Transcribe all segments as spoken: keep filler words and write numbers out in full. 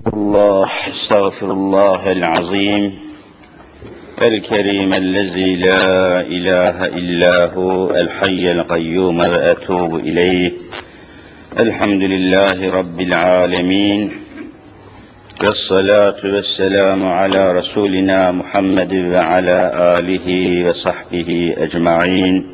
الله استغفر الله العظيم الكريم الذي لا إله إلا هو الحي القيوم وأتوب إليه. الحمد لله رب العالمين والصلاة والسلام على رسولنا محمد وعلى آله وصحبه أجمعين.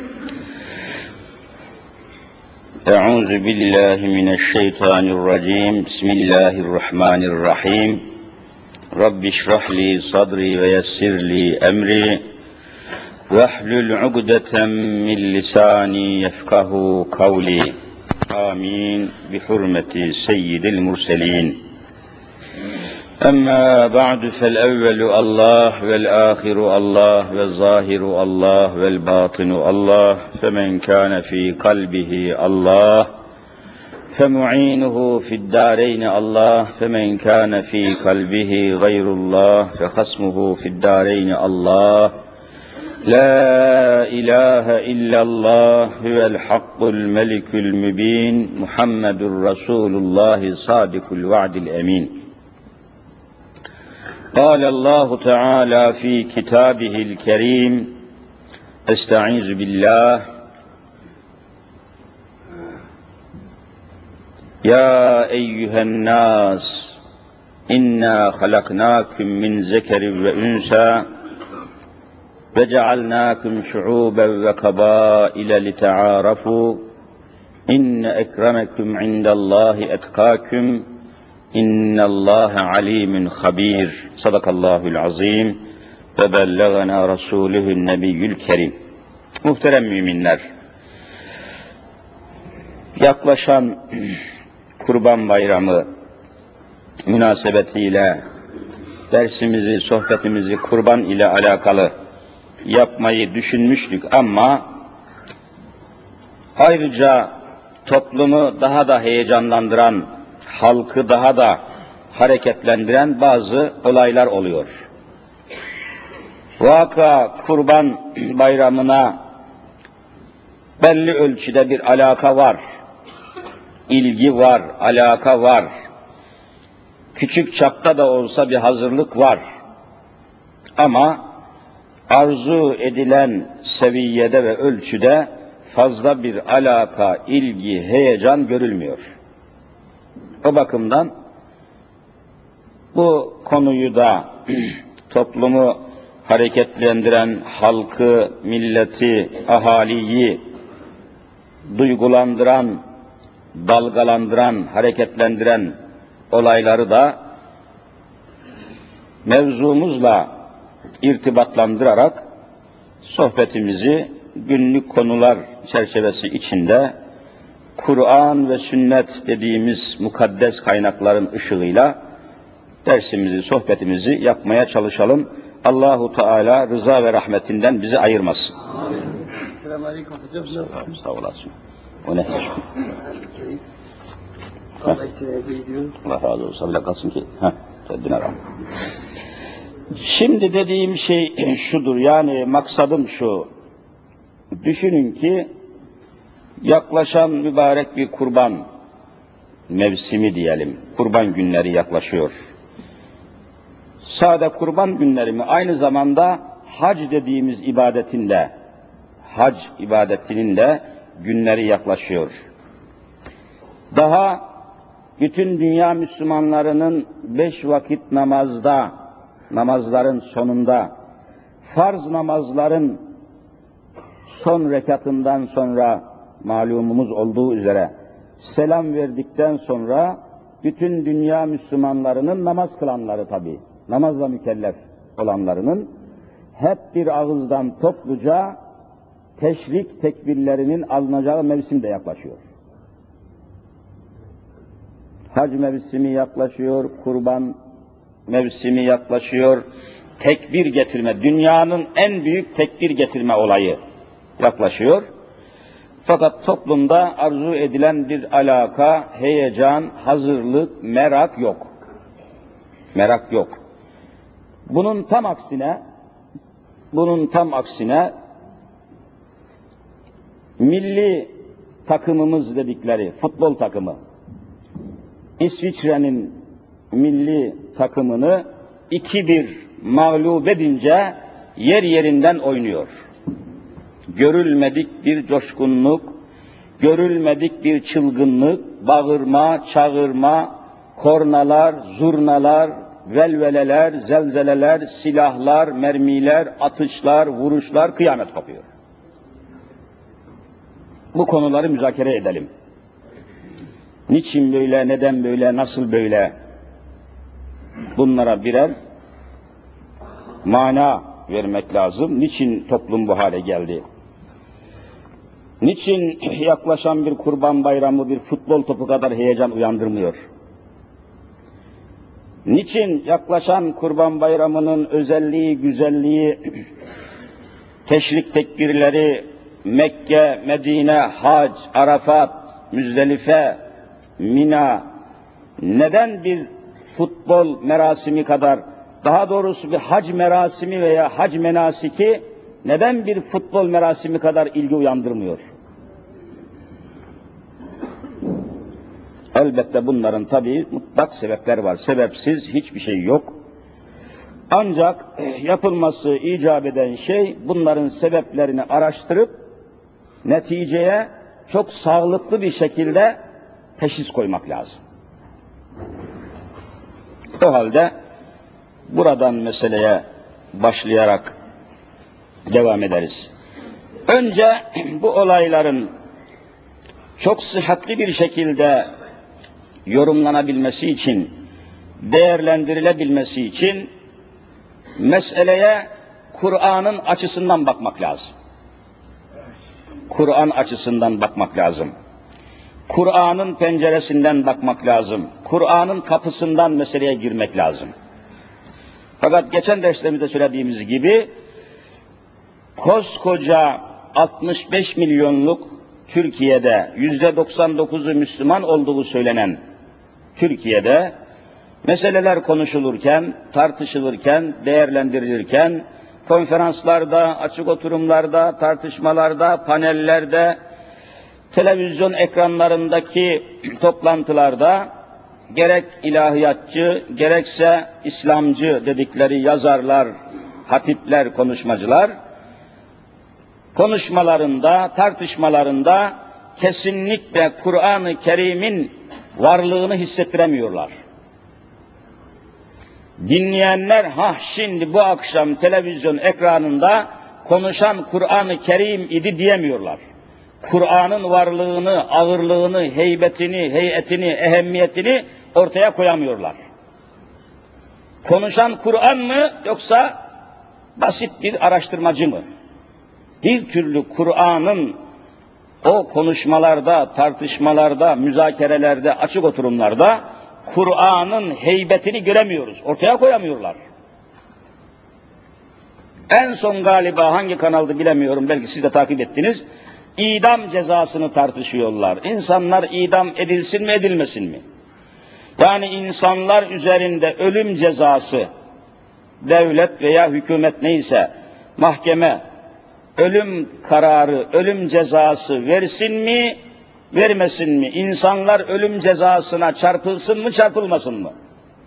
أعوذ بالله من الشيطان الرجيم. بسم الله الرحمن الرحيم. رب اشرح لي صدري ويسر لي أمري واحلل عقدة من لساني يفقه قولي. آمين بحرمة سيد المرسلين. أما بعد فالأول الله والآخر الله والظاهر الله والباطن الله، فمن كان في قلبه الله فمعينه في الدارين الله، فمن كان في قلبه غير الله فخصمه في الدارين الله. لا إله إلا الله هو الحق الملك المبين محمد رسول الله صادق الوعد الأمين. قال الله تعالى في كتابه الكريم: استعيذ بالله. يا أيها الناس إنا خلقناكم من ذكر وأنثى وجعلناكم شعوبا وقبائل لتعارفوا إن أكرمكم عند الله أتقاكم إن الله عليم خبير. Sadakallahul azim ve bellagana rasuluhun nebiyyül kerim. Muhterem müminler, yaklaşan Kurban Bayramı münasebetiyle dersimizi, sohbetimizi kurban ile alakalı yapmayı düşünmüştük ama ayrıca toplumu daha da heyecanlandıran, halkı daha da hareketlendiren bazı olaylar oluyor. Vaka Kurban Bayramı'na belli ölçüde bir alaka var. İlgi var, alaka var. Küçük çapta da olsa bir hazırlık var. Ama arzu edilen seviyede ve ölçüde fazla bir alaka, ilgi, heyecan görülmüyor. O bakımdan bu konuyu da toplumu hareketlendiren, halkı, milleti, ahaliyi duygulandıran, dalgalandıran, hareketlendiren olayları da mevzumuzla irtibatlandırarak sohbetimizi günlük konular çerçevesi içinde Kur'an ve sünnet dediğimiz mukaddes kaynakların ışığıyla dersimizi, sohbetimizi yapmaya çalışalım. Allahu Teala rıza ve rahmetinden bizi ayırmasın. Amin. Selamun aleyküm hocam. Sağ, sağ olasın. O ne? Allah Allah razı olsun. Bile kalsın ki. Heh, Şimdi dediğim şey şudur, yani maksadım şu. Düşünün ki yaklaşan mübarek bir kurban mevsimi diyelim. Kurban günleri yaklaşıyor. Sade kurban günleri mi? Aynı zamanda hac dediğimiz ibadetin de, hac ibadetinin de günleri yaklaşıyor. Daha bütün dünya Müslümanlarının beş vakit namazda, namazların sonunda, farz namazların son rekatından sonra malumumuz olduğu üzere selam verdikten sonra bütün dünya Müslümanlarının, namaz kılanları tabi, namazla mükellef olanlarının hep bir ağızdan topluca teşrik tekbirlerinin alınacağı mevsim de yaklaşıyor. Hac mevsimi yaklaşıyor, kurban mevsimi yaklaşıyor, tekbir getirme, dünyanın en büyük tekbir getirme olayı yaklaşıyor. Fakat toplumda arzu edilen bir alaka, heyecan, hazırlık, merak yok. Merak yok. Bunun tam aksine, bunun tam aksine milli takımımız dedikleri futbol takımı, İsviçre'nin milli takımını iki bir mağlup edince yer yerinden oynuyor. Görülmedik bir coşkunluk, görülmedik bir çılgınlık, bağırma, çağırma, kornalar, zurnalar, velveleler, zelzeleler, silahlar, mermiler, atışlar, vuruşlar, kıyamet kopuyor. Bu konuları müzakere edelim. Niçin böyle, neden böyle, nasıl böyle? Bunlara birer mana vermek lazım. Niçin toplum bu hale geldi? Niçin yaklaşan bir Kurban Bayramı bir futbol topu kadar heyecan uyandırmıyor? Niçin yaklaşan Kurban Bayramı'nın özelliği, güzelliği, teşrik tekbirleri, Mekke, Medine, Hac, Arafat, Müzdelife, Mina, neden bir futbol merasimi kadar, daha doğrusu bir hac merasimi veya hac menasiki, neden bir futbol merasimi kadar ilgi uyandırmıyor? Elbette bunların tabii mutlak sebepler var. Sebepsiz hiçbir şey yok. Ancak yapılması icap eden şey, bunların sebeplerini araştırıp, neticeye çok sağlıklı bir şekilde teşhis koymak lazım. O halde buradan meseleye başlayarak devam ederiz. Önce bu olayların çok sıhhatli bir şekilde yorumlanabilmesi için, değerlendirilebilmesi için meseleye Kur'an'ın açısından bakmak lazım. Kur'an açısından bakmak lazım. Kur'an'ın penceresinden bakmak lazım. Kur'an'ın kapısından meseleye girmek lazım. Fakat geçen derslerimizde söylediğimiz gibi koskoca altmış beş milyonluk Türkiye'de yüzde doksan dokuzu Müslüman olduğu söylenen Türkiye'de meseleler konuşulurken, tartışılırken, değerlendirilirken, konferanslarda, açık oturumlarda, tartışmalarda, panellerde, televizyon ekranlarındaki toplantılarda gerek ilahiyatçı, gerekse İslamcı dedikleri yazarlar, hatipler, konuşmacılar, konuşmalarında, tartışmalarında kesinlikle Kur'an-ı Kerim'in varlığını hissettiremiyorlar. Dinleyenler, ha şimdi bu akşam televizyon ekranında konuşan Kur'an-ı Kerim idi diyemiyorlar. Kur'an'ın varlığını, ağırlığını, heybetini, heyetini, ehemmiyetini ortaya koyamıyorlar. Konuşan Kur'an mı yoksa basit bir araştırmacı mı? Bir türlü Kur'an'ın o konuşmalarda, tartışmalarda, müzakerelerde, açık oturumlarda Kur'an'ın heybetini göremiyoruz, ortaya koyamıyorlar. En son galiba hangi kanalda bilemiyorum, belki siz de takip ettiniz, idam cezasını tartışıyorlar. İnsanlar idam edilsin mi edilmesin mi? Yani insanlar üzerinde ölüm cezası, devlet veya hükümet neyse, mahkeme, ölüm kararı, ölüm cezası versin mi, vermesin mi? İnsanlar ölüm cezasına çarpılsın mı, çarpılmasın mı?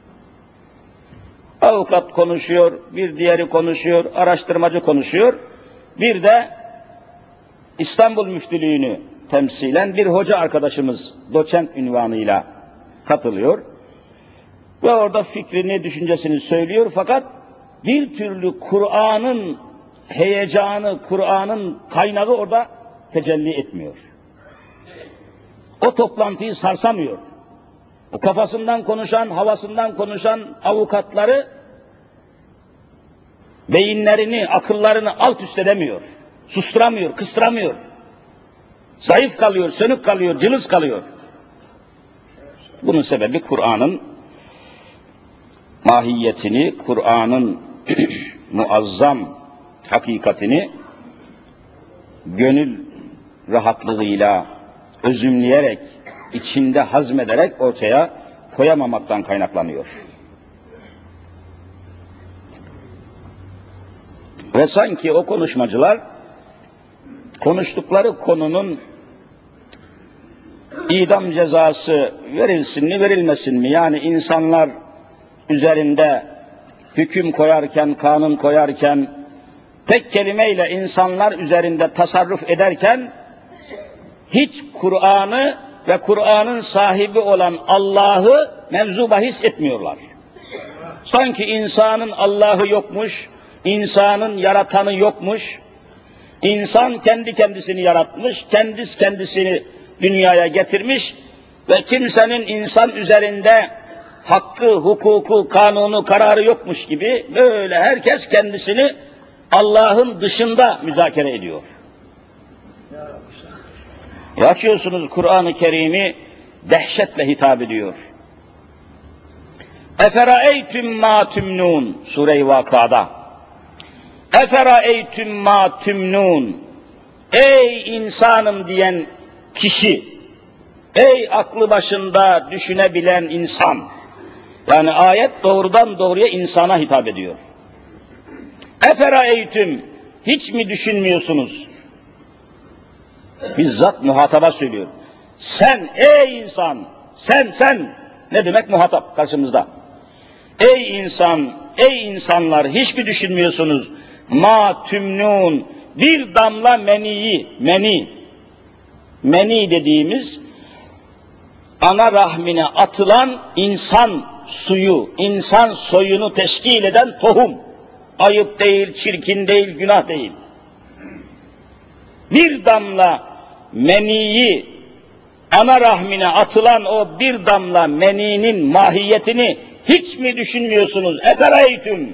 Avukat konuşuyor, bir diğeri konuşuyor, araştırmacı konuşuyor. Bir de İstanbul Müftülüğü'nü temsilen bir hoca arkadaşımız doçent ünvanıyla katılıyor. Ve orada fikrini, düşüncesini söylüyor. Fakat bir türlü Kur'an'ın heyecanı, Kur'an'ın kaynağı orada tecelli etmiyor. O toplantıyı sarsamıyor. O kafasından konuşan, havasından konuşan avukatları beyinlerini, akıllarını alt üst edemiyor. Susturamıyor, kıstıramıyor. Zayıf kalıyor, sönük kalıyor, cılız kalıyor. Bunun sebebi Kur'an'ın mahiyetini, Kur'an'ın muazzam hakikatini gönül rahatlığıyla özümleyerek, içinde hazmederek ortaya koyamamaktan kaynaklanıyor. Ve sanki o konuşmacılar konuştukları konunun idam cezası verilsin mi verilmesin mi? Yani insanlar üzerinde hüküm koyarken, kanun koyarken, tek kelimeyle insanlar üzerinde tasarruf ederken, hiç Kur'an'ı ve Kur'an'ın sahibi olan Allah'ı mevzu bahis etmiyorlar. Sanki insanın Allah'ı yokmuş, insanın yaratanı yokmuş, insan kendi kendisini yaratmış, kendisi kendisini dünyaya getirmiş ve kimsenin insan üzerinde hakkı, hukuku, kanunu, kararı yokmuş gibi böyle herkes kendisini Allah'ın dışında müzakere ediyor. E açıyorsunuz Kur'an-ı Kerim'i, dehşetle hitap ediyor. Eferaeytüm ma tümnun Sure-i Vakıa'da. Eferaeytüm ma tümnun. Ey insanım diyen kişi, ey aklı başında düşünebilen insan. Yani ayet doğrudan doğruya insana hitap ediyor. Eferaeytüm, hiç mi düşünmüyorsunuz? Bizzat muhataba söylüyor. Sen ey insan, sen sen, ne demek muhatap karşımızda? Ey insan, ey insanlar, hiç mi düşünmüyorsunuz? Ma tümnun, bir damla meniyi, meni, meni dediğimiz ana rahmine atılan insan suyu, insan soyunu teşkil eden tohum. Ayıp değil, çirkin değil, günah değil. Bir damla meniyi, ana rahmine atılan o bir damla meninin mahiyetini hiç mi düşünmüyorsunuz? Efereytüm.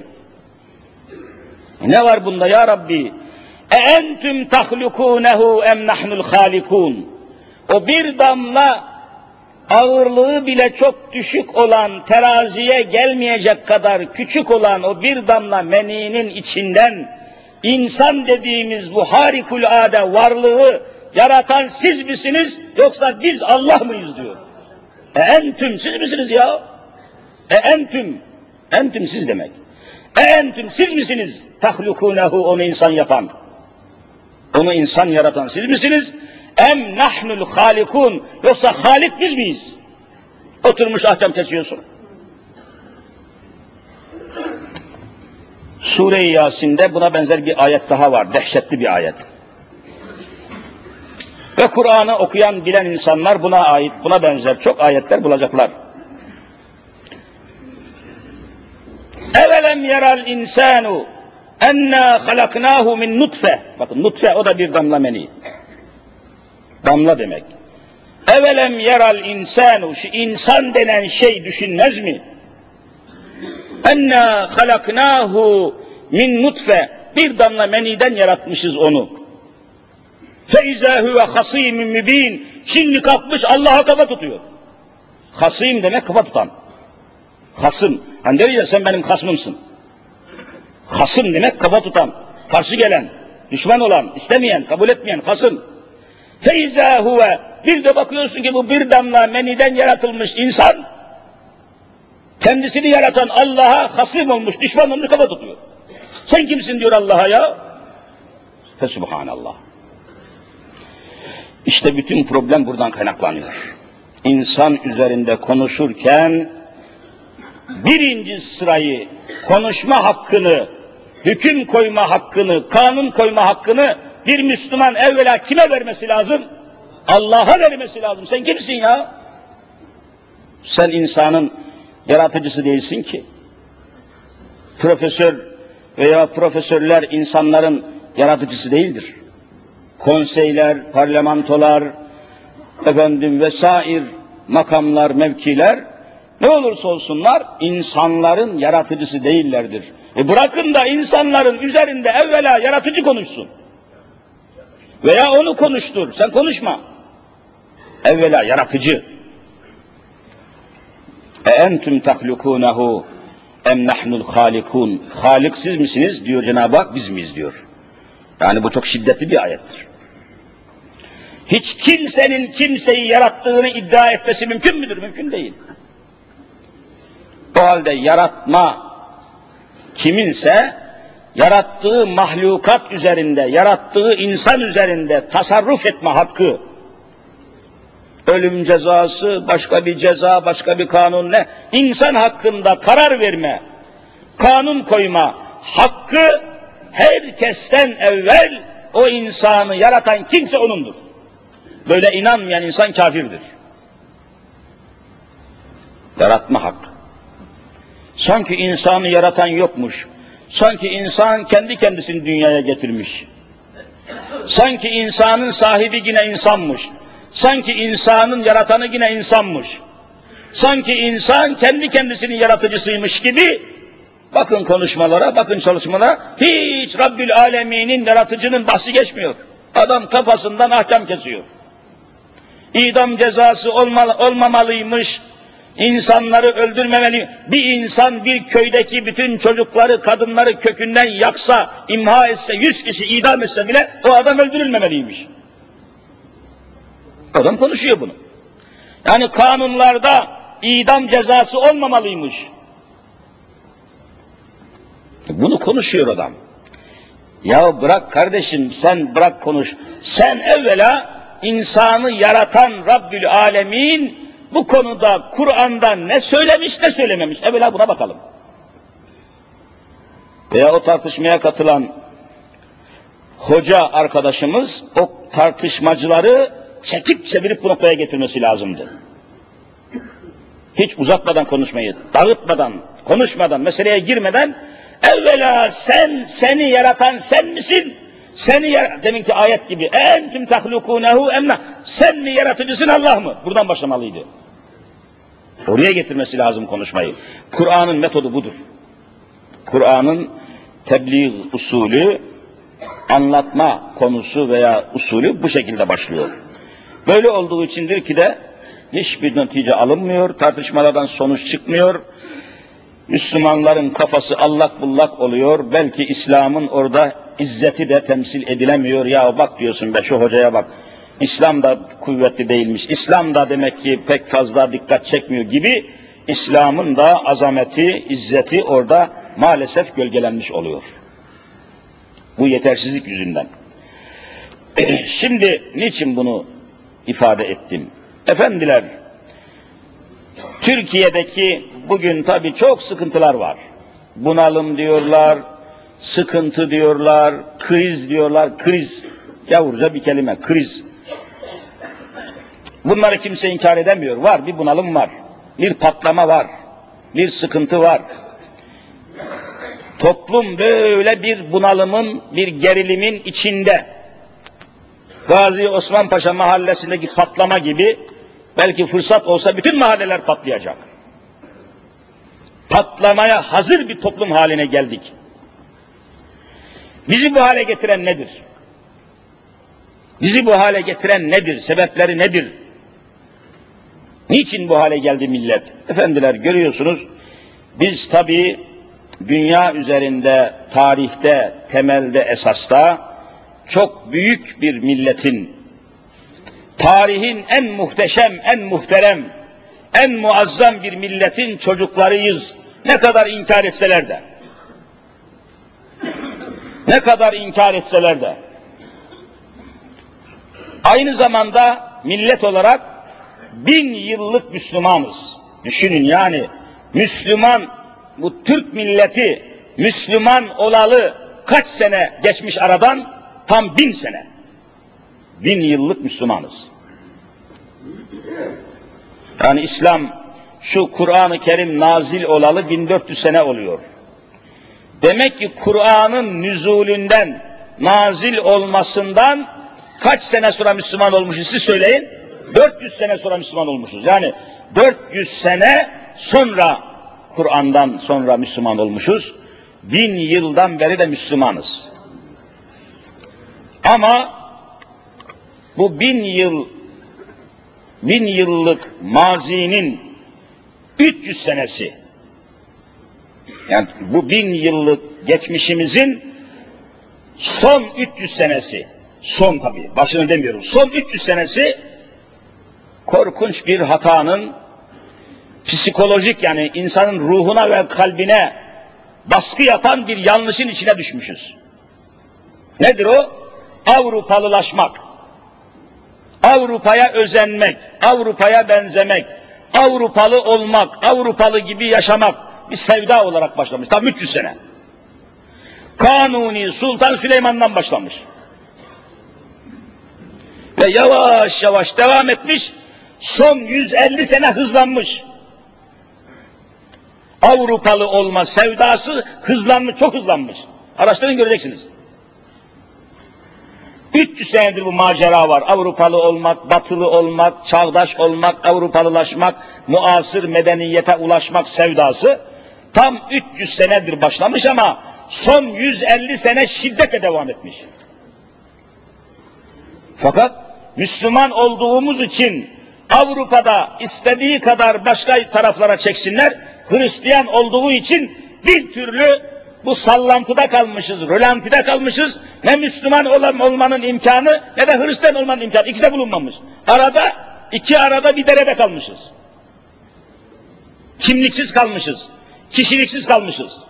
Ne var bunda ya Rabbi? E entüm tahlukûnehu em nahnul hâlikûn. O bir damla ağırlığı bile çok düşük olan, teraziye gelmeyecek kadar küçük olan o bir damla meninin içinden insan dediğimiz bu harikulade varlığı yaratan siz misiniz yoksa biz Allah mıyız diyor. E entüm, siz misiniz ya? E entüm, entüm siz demek. E entüm, siz misiniz? Tahlukûnehu, onu insan yapan. Onu insan yaratan siz misiniz? Em nahnul halikun, yoksa halik biz miyiz? Oturmuş ahkam kesiyorsun. Sure-i Yasin'de buna benzer bir ayet daha var, dehşetli bir ayet. Ve Kur'an'ı okuyan, bilen insanlar buna ait, buna benzer çok ayetler bulacaklar. Evelem yeral insanu enna halaknahu min nutfe. Bakın nutfe, o da bir damla meni. Damla demek. Evelem yeral insanu, şu insan denen şey düşünmez mi? Enna halaknahu min nutfe, bir damla meniden yaratmışız onu. Feiza huve hasimun mübin, şimdi kalkmış Allah'a kafa tutuyor. Hasim demek kafa tutan. Hasım, hani diyor ya sen benim hasmımsın. Hasım demek kafa tutan, karşı gelen, düşman olan, istemeyen, kabul etmeyen hasım. Feiza huve, bir de bakıyorsun ki bu bir damla meniden yaratılmış insan, kendisini yaratan Allah'a hasım olmuş, düşman olmuş, kafa tutuyor. Sen kimsin diyor Allah'a ya? Fesubhanallah. İşte bütün problem buradan kaynaklanıyor. İnsan üzerinde konuşurken, birinci sırayı, konuşma hakkını, hüküm koyma hakkını, kanun koyma hakkını bir Müslüman evvela kime vermesi lazım? Allah'a vermesi lazım. Sen kimsin ya? Sen insanın yaratıcısı değilsin ki. Profesör veya profesörler insanların yaratıcısı değildir. Konseyler, parlamentolar, efendim vesair makamlar, mevkiler ne olursa olsunlar insanların yaratıcısı değillerdir. E bırakın da insanların üzerinde evvela yaratıcı konuşsun. Veya onu konuştur, sen konuşma. Evvela yaratıcı. E entüm tahlukûnehu em nahnul halikun. Halik siz misiniz diyor Cenab-ı Hak, biz miyiz diyor. Yani bu çok şiddetli bir ayettir. Hiç kimsenin kimseyi yarattığını iddia etmesi mümkün müdür? Mümkün değil. O halde yaratma kiminse yarattığı mahlukat üzerinde, yarattığı insan üzerinde tasarruf etme hakkı Ölüm cezası, başka bir ceza, başka bir kanun ne? İnsan hakkında karar verme, kanun koyma hakkı herkesten evvel o insanı yaratan kimse onundur. Böyle inanmayan insan kafirdir. Yaratma hakkı. Sanki insanı yaratan yokmuş. Sanki insan kendi kendisini dünyaya getirmiş. Sanki insanın sahibi yine insanmış. Sanki insanın yaratanı yine insanmış. Sanki insan kendi kendisinin yaratıcısıymış gibi bakın konuşmalara, bakın çalışmalara hiç Rabbül Alemin'in yaratıcının bahsi geçmiyor. Adam kafasından ahkam kesiyor. İdam cezası olmalı, olmamalıymış. İnsanları öldürmemeli. Bir insan bir köydeki bütün çocukları, kadınları kökünden yaksa, imha etse, yüz kişi idam etse bile o adam öldürülmemeliymiş. Adam konuşuyor bunu. Yani kanunlarda idam cezası olmamalıymış. Bunu konuşuyor adam. Ya bırak kardeşim, sen bırak konuş. Sen evvela insanı yaratan Rabbül Alemin bu konuda Kur'an'da ne söylemiş ne söylememiş. Evvela buna bakalım. Veya o tartışmaya katılan hoca arkadaşımız o tartışmacıları çekip çevirip bu noktaya getirmesi lazımdı. Hiç uzatmadan konuşmayı, dağıtmadan, konuşmadan, meseleye girmeden evvela sen, seni yaratan sen misin? Seni yar deminki ayet gibi entüm tahlukunehu emna, sen mi yaratıcısın Allah mı? Buradan başlamalıydı. Oraya getirmesi lazım konuşmayı. Kur'an'ın metodu budur. Kur'an'ın tebliğ usulü, anlatma konusu veya usulü bu şekilde başlıyor. Böyle olduğu içindir ki de hiçbir netice alınmıyor, tartışmalardan sonuç çıkmıyor. Müslümanların kafası allak bullak oluyor. Belki İslam'ın orada izzeti de temsil edilemiyor. Ya bak diyorsun be şu hocaya bak. İslam da kuvvetli değilmiş. İslam da demek ki pek fazla dikkat çekmiyor gibi İslam'ın da azameti, izzeti orada maalesef gölgelenmiş oluyor. Bu yetersizlik yüzünden. Şimdi niçin bunu ifade ettim? Efendiler, Türkiye'deki bugün tabii çok sıkıntılar var. Bunalım diyorlar, sıkıntı diyorlar, kriz diyorlar, kriz. Yavurca bir kelime, kriz. Bunları kimse inkar edemiyor. Var, bir bunalım var, bir patlama var, bir sıkıntı var. Toplum böyle bir bunalımın, bir gerilimin içinde. Gazi Osman Paşa mahallesindeki patlama gibi belki fırsat olsa bütün mahalleler patlayacak. Patlamaya hazır bir toplum haline geldik. Bizi bu hale getiren nedir? Bizi bu hale getiren nedir? Sebepleri nedir? Niçin bu hale geldi millet? Efendiler görüyorsunuz, biz tabii dünya üzerinde, tarihte, temelde, esasta çok büyük bir milletin, tarihin en muhteşem, en muhterem, en muazzam bir milletin çocuklarıyız. Ne kadar inkar etseler de. Ne kadar inkar etseler de. Aynı zamanda millet olarak bin yıllık Müslümanız. Düşünün yani Müslüman, bu Türk milleti Müslüman olalı kaç sene geçmiş aradan? Tam bin sene. Bin yıllık Müslümanız. Yani İslam, şu Kur'an-ı Kerim nazil olalı bin dört yüz sene oluyor. Demek ki Kur'an'ın nüzulünden, nazil olmasından kaç sene sonra Müslüman olmuşuz siz söyleyin? dört yüz sene sonra Müslüman olmuşuz. Yani dört yüz sene sonra Kur'an'dan sonra Müslüman olmuşuz. Bin yıldan beri de Müslümanız. Ama bu bin yıl, bin yıllık mazinin üç yüz senesi, yani bu bin yıllık geçmişimizin son üç yüz senesi, son tabii, başını demiyorum, son üç yüz senesi korkunç bir hatanın, psikolojik yani insanın ruhuna ve kalbine baskı yapan bir yanlışın içine düşmüşüz. Nedir o? Avrupalılaşmak. Avrupa'ya özenmek, Avrupa'ya benzemek, Avrupalı olmak, Avrupalı gibi yaşamak bir sevda olarak başlamış. Tam üç yüz sene. Kanuni Sultan Süleyman'dan başlamış. Ve yavaş yavaş devam etmiş, son yüz elli sene hızlanmış. Avrupalı olma sevdası hızlanmış, çok hızlanmış. Araştırın göreceksiniz. üç yüz senedir bu macera var. Avrupalı olmak, batılı olmak, çağdaş olmak, Avrupalılaşmak, muasır medeniyete ulaşmak sevdası tam üç yüz senedir başlamış ama son yüz elli sene şiddetle devam etmiş. Fakat Müslüman olduğumuz için Avrupa'da istediği kadar başka taraflara çeksinler, Hristiyan olduğu için bir türlü bu sallantıda kalmışız, rölantide kalmışız. Ne Müslüman olan, olmanın imkanı ne de Hristiyan olmanın imkanı. İkisi de bulunmamış. Arada, iki arada bir derede kalmışız. Kimliksiz kalmışız. Kişiliksiz kalmışız.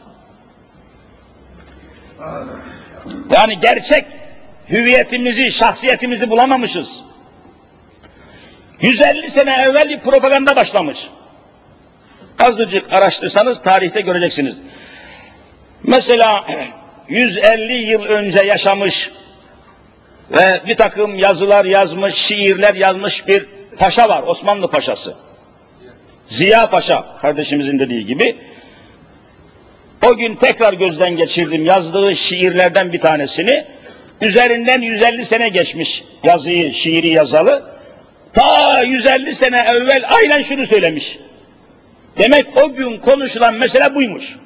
Yani gerçek hüviyetimizi, şahsiyetimizi bulamamışız. yüz elli sene evvel bir propaganda başlamış. Azıcık araştırsanız tarihte göreceksiniz. Mesela yüz elli yıl önce yaşamış ve bir takım yazılar yazmış, şiirler yazmış bir paşa var, Osmanlı Paşası. Ziya Paşa, kardeşimizin dediği gibi. O gün tekrar gözden geçirdim yazdığı şiirlerden bir tanesini. Üzerinden yüz elli sene geçmiş yazıyı, şiiri yazalı. Ta yüz elli sene evvel aynen şunu söylemiş. Demek o gün konuşulan mesele buymuş.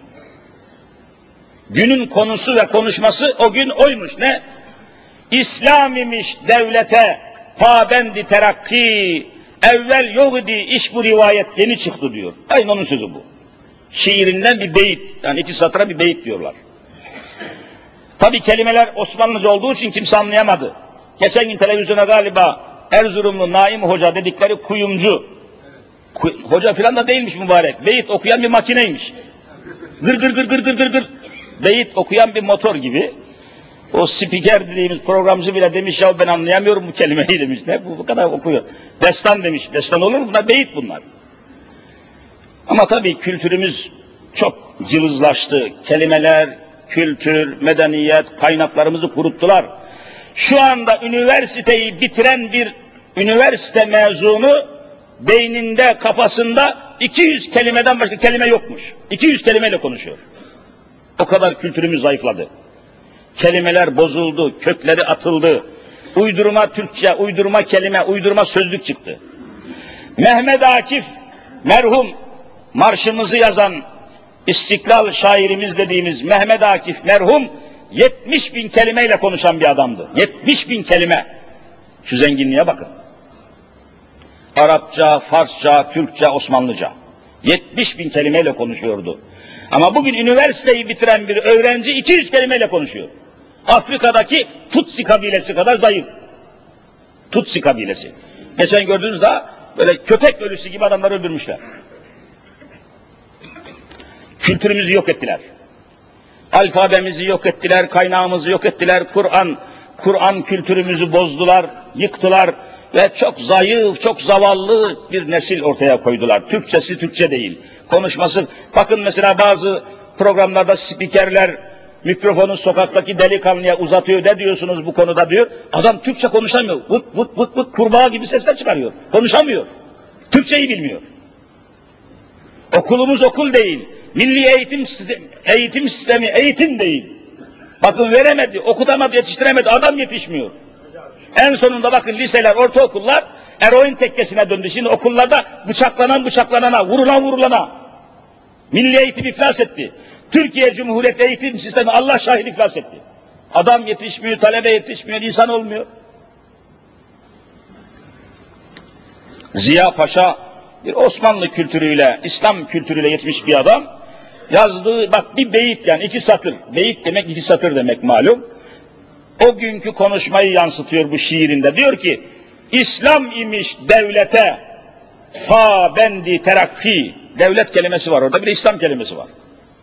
Günün konusu ve konuşması o gün oymuş. Ne? İslam imiş devlete pabendi terakki, evvel yok idi iş bu rivayet yeni çıktı diyor. Aynen onun sözü bu. Şiirinden bir beyit, yani iki satıra bir beyit diyorlar. Tabi kelimeler Osmanlıca olduğu için kimse anlayamadı. Geçen gün televizyona galiba Erzurumlu Naim Hoca dedikleri kuyumcu, kuy, hoca filan da değilmiş mübarek, beyit okuyan bir makineymiş. Gır gır gır gır gır gır gır. Beyit okuyan bir motor gibi. O spiker dediğimiz programcı bile demiş ya ben anlayamıyorum bu kelimeyi demiş. Ne bu, bu kadar okuyor. Destan demiş. Destan olur mu? Bunlar beyit bunlar. Ama tabii kültürümüz çok cılızlaştı. Kelimeler, kültür, medeniyet, kaynaklarımızı kuruttular. Şu anda üniversiteyi bitiren bir üniversite mezunu beyninde, kafasında iki yüz kelimeden başka kelime yokmuş. iki yüz kelimeyle konuşuyor. O kadar kültürümüz zayıfladı. Kelimeler bozuldu, kökleri atıldı. Uydurma Türkçe, uydurma kelime, uydurma sözlük çıktı. Mehmet Akif merhum marşımızı yazan İstiklal şairimiz dediğimiz Mehmet Akif merhum yetmiş bin kelimeyle konuşan bir adamdı. yetmiş bin kelime. Şu zenginliğe bakın. Arapça, Farsça, Türkçe, Osmanlıca. yetmiş bin kelimeyle konuşuyordu. Ama bugün üniversiteyi bitiren bir öğrenci iki yüz kelimeyle konuşuyor. Afrika'daki Tutsi kabilesi kadar zayıf. Tutsi kabilesi. Geçen gördüğünüz daha böyle köpek ölüsü gibi adamları öldürmüşler. Kültürümüzü yok ettiler. Alfabemizi yok ettiler, kaynağımızı yok ettiler. Kur'an, Kur'an kültürümüzü bozdular, yıktılar ve çok zayıf, çok zavallı bir nesil ortaya koydular. Türkçesi Türkçe değil. Konuşması, bakın mesela bazı programlarda spikerler mikrofonu sokaktaki delikanlıya uzatıyor. Ne diyorsunuz bu konuda diyor. Adam Türkçe konuşamıyor. Vıt vıt vıt vıt kurbağa gibi sesler çıkarıyor. Konuşamıyor. Türkçeyi bilmiyor. Okulumuz okul değil. Milli eğitim eğitim sistemi eğitim değil. Bakın veremedi, okutamadı, yetiştiremedi. Adam yetişmiyor. En sonunda bakın liseler, ortaokullar eroin tekkesine döndü. Şimdi okullarda bıçaklanan bıçaklanana, vurulan vurulana. Milli eğitim iflas etti. Türkiye Cumhuriyeti eğitim sistemi Allah şahit iflas etti. Adam yetişmiyor, talebe yetişmiyor, insan olmuyor. Ziya Paşa bir Osmanlı kültürüyle, İslam kültürüyle yetmiş bir adam. Yazdığı bak bir beyit, yani iki satır. Beyit demek iki satır demek malum. O günkü konuşmayı yansıtıyor bu şiirinde. Diyor ki, İslam imiş devlete pabendi terakki. Devlet kelimesi var orada, bir de İslam kelimesi var.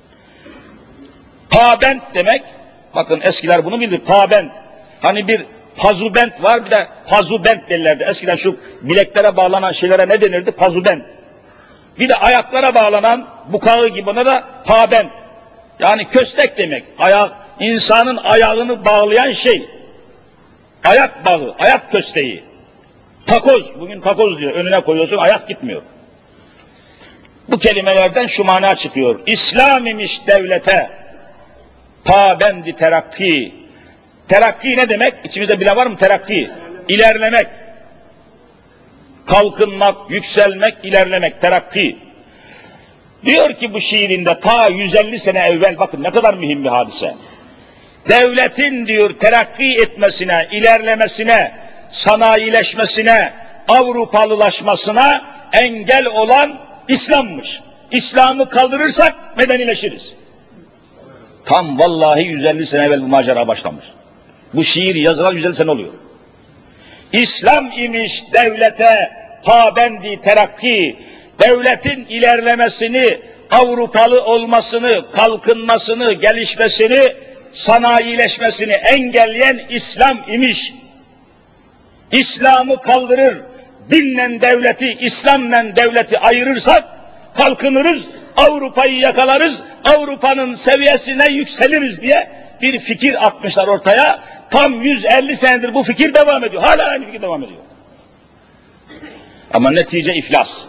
Pabend demek, bakın eskiler bunu bilir, pabend. Hani bir pazubent var, bir de pazubent derlerdi. Eskiden şu bileklere bağlanan şeylere ne denirdi? Pazubent. Bir de ayaklara bağlanan bukağı gibi, ona da pabent. Yani köstek demek. Ayak, insanın ayağını bağlayan şey. Ayak bağı, ayak kösteği. Takoz, bugün takoz diyor. Önüne koyuyorsun, ayak gitmiyor. Bu kelimelerden şu mana çıkıyor. İslam imiş devlete pabendi terakki. Terakki ne demek? İçimizde bile var mı terakki? İlerlemek. Kalkınmak, yükselmek, ilerlemek, terakki. Diyor ki bu şiirinde ta yüz elli sene evvel, bakın ne kadar mühim bir hadise. Devletin diyor terakki etmesine, ilerlemesine, sanayileşmesine, Avrupalılaşmasına engel olan İslam'mış. İslam'ı kaldırırsak medenileşiriz. Tam vallahi yüz elli sene evvel bu macera başlamış. Bu şiir yazılan yüz elli sene oluyor. İslam imiş devlete pabendi terakki, devletin ilerlemesini, Avrupalı olmasını, kalkınmasını, gelişmesini, sanayileşmesini engelleyen İslam imiş. İslam'ı kaldırır, dinle devleti, İslam'la devleti ayırırsak kalkınırız, Avrupa'yı yakalarız, Avrupa'nın seviyesine yükseliriz diye bir fikir atmışlar ortaya. Tam yüz elli senedir bu fikir devam ediyor. Hala aynı fikir devam ediyor. Ama netice iflas.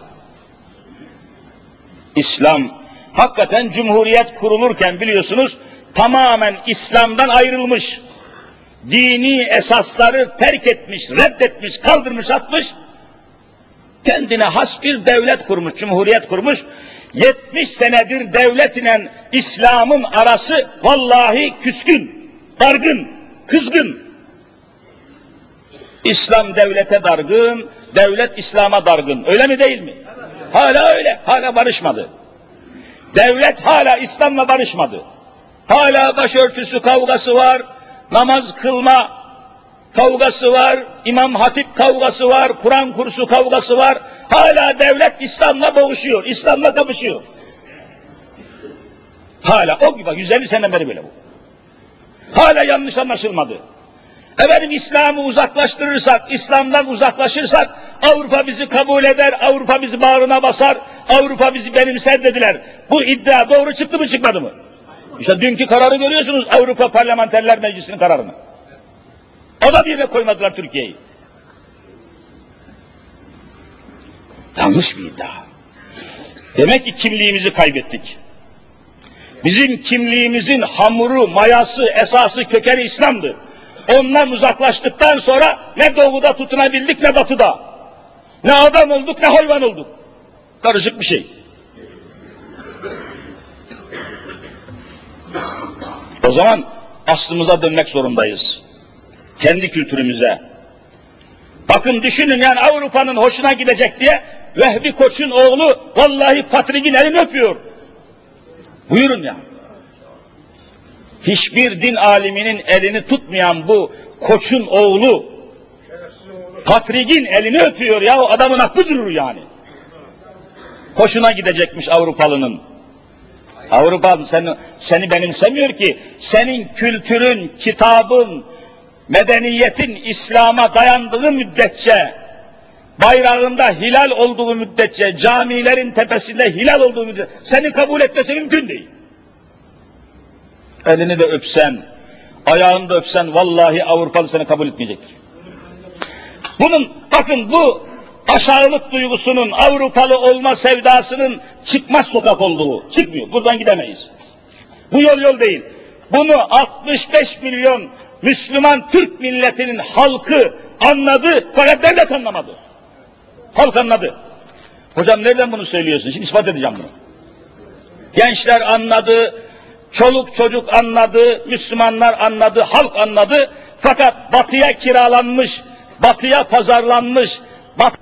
İslam, hakikaten Cumhuriyet kurulurken biliyorsunuz tamamen İslam'dan ayrılmış. Dini esasları terk etmiş, reddetmiş, kaldırmış, atmış. Kendine has bir devlet kurmuş, Cumhuriyet kurmuş. yetmiş senedir devlet ile İslam'ın arası vallahi küskün, dargın, kızgın. İslam devlete dargın, devlet İslam'a dargın. Öyle mi değil mi? Hala öyle, hala barışmadı. Devlet hala İslam'la barışmadı. Hala başörtüsü kavgası var, namaz kılma kavgası var, İmam Hatip kavgası var, Kur'an kursu kavgası var. Hala devlet İslam'la boğuşuyor, İslam'la kapışıyor. Hala o gibi, yüz elli sene beri böyle bu. Hala yanlış anlaşılmadı. Efendim İslam'ı uzaklaştırırsak, İslam'dan uzaklaşırsak Avrupa bizi kabul eder, Avrupa bizi bağrına basar, Avrupa bizi benimser dediler. Bu iddia doğru çıktı mı çıkmadı mı? İşte dünkü kararı görüyorsunuz, Avrupa Parlamenterler Meclisi'nin kararını. O da bir yere koymadılar Türkiye'yi. Yanlış bir iddia. Demek ki kimliğimizi kaybettik. Bizim kimliğimizin hamuru, mayası, esası, kökeni İslam'dı. Ondan uzaklaştıktan sonra ne doğuda tutunabildik ne batıda. Ne adam olduk ne hayvan olduk. Karışık bir şey. O zaman aslımıza dönmek zorundayız. Kendi kültürümüze. Bakın düşünün, yani Avrupa'nın hoşuna gidecek diye Vehbi Koç'un oğlu vallahi Patrik'in elini öpüyor. Buyurun ya. Hiçbir din aliminin elini tutmayan bu Koç'un oğlu Patrik'in elini öpüyor ya, o adamın aklı durur yani. Hoşuna gidecekmiş Avrupalının. Avrupa seni, seni benimsemiyor ki, senin kültürün, kitabın, medeniyetin İslam'a dayandığı müddetçe, bayrağında hilal olduğu müddetçe, camilerin tepesinde hilal olduğu müddetçe seni kabul etmesi mümkün değil. Elini de öpsen, ayağını da öpsen vallahi Avrupalı seni kabul etmeyecektir. Bunun, bakın bu aşağılık duygusunun, Avrupalı olma sevdasının çıkmaz sokak olduğu, çıkmıyor, buradan gidemeyiz. Bu yol yol değil. Bunu altmış beş milyon Müslüman Türk milletinin halkı anladı, fakat devlet anlamadı. Halk anladı. Hocam nereden bunu söylüyorsun? Şimdi ispat edeceğim bunu. Gençler anladı, çoluk çocuk anladı, Müslümanlar anladı, halk anladı. Fakat batıya kiralanmış, batıya pazarlanmış, batı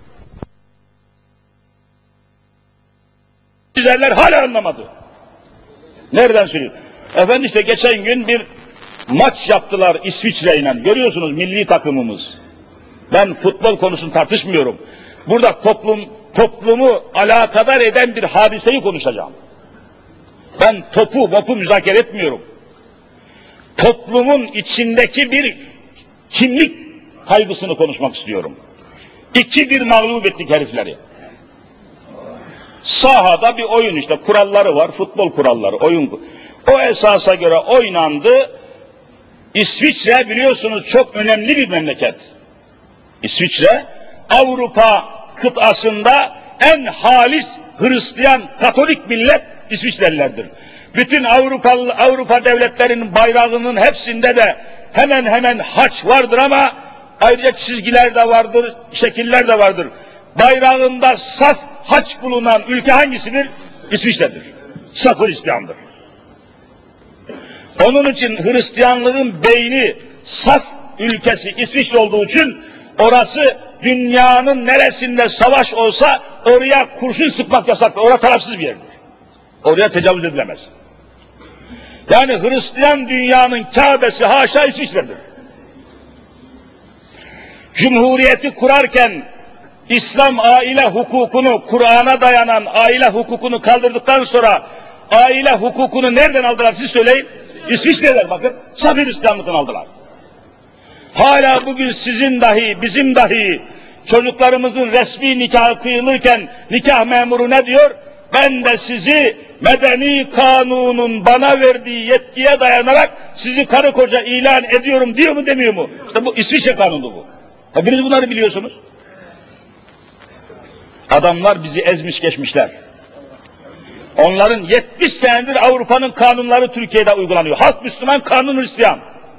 çizerler hala anlamadı. Nereden söylüyor? Efendim işte geçen gün bir maç yaptılar İsviçre'yle. Görüyorsunuz milli takımımız. Ben futbol konusunu tartışmıyorum. Burada toplum toplumu alakadar eden bir hadiseyi konuşacağım. Ben topu, mopu müzakere etmiyorum. Toplumun içindeki bir kimlik kaygısını konuşmak istiyorum. İki bir mağlup ettik herifleri. Sahada bir oyun işte, kuralları var, futbol kuralları, oyun. O esasa göre oynandı. İsviçre biliyorsunuz çok önemli bir memleket. İsviçre, Avrupa kıtasında en halis Hristiyan Katolik millet İsviçrelilerdir. Bütün Avrupalı, Avrupa devletlerinin bayrağının hepsinde de hemen hemen haç vardır ama ayrıca çizgiler de vardır, şekiller de vardır. Bayrağında saf haç bulunan ülke hangisidir? İsviçre'dir. Saf Hristiyandır. Onun için Hristiyanlığın beyni saf ülkesi İsviçre olduğu için orası dünyanın neresinde savaş olsa oraya kurşun sıkmak yasaktır. Orası tarafsız bir yerdir. Oraya tecavüz edilemez. Yani Hristiyan dünyanın Kabe'si haşa İsviçre'dir. Cumhuriyeti kurarken İslam aile hukukunu, Kur'an'a dayanan aile hukukunu kaldırdıktan sonra aile hukukunu nereden aldılar siz söyleyin? İsviçre'den bakın, saf Hristiyanlıktan aldılar. Hala bugün sizin dahi, bizim dahi çocuklarımızın resmi nikahı kıyılırken nikah memuru ne diyor? Ben de sizi medeni kanunun bana verdiği yetkiye dayanarak sizi karı koca ilan ediyorum diyor mu demiyor mu? İşte bu İsviçre kanunu bu. Hepiniz bunları biliyorsunuz. Adamlar bizi ezmiş geçmişler. Onların yetmiş senedir Avrupa'nın kanunları Türkiye'de uygulanıyor. Halk Müslüman, kanun Hristiyan.